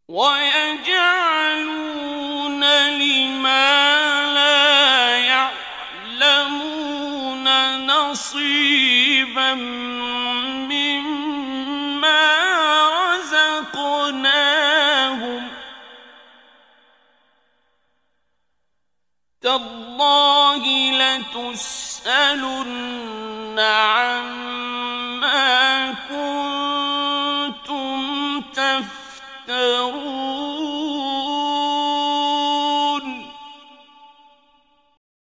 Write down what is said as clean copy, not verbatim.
وَيَجْعَلُونَ لِمَا لَا يَعْلَمُونَ نَصِيبًا مِّمَّا رَزَقْنَاهُمْ ۗ تَاللَّهِ لَتُسْأَلُنَّ عَمَّا كُنتُمْ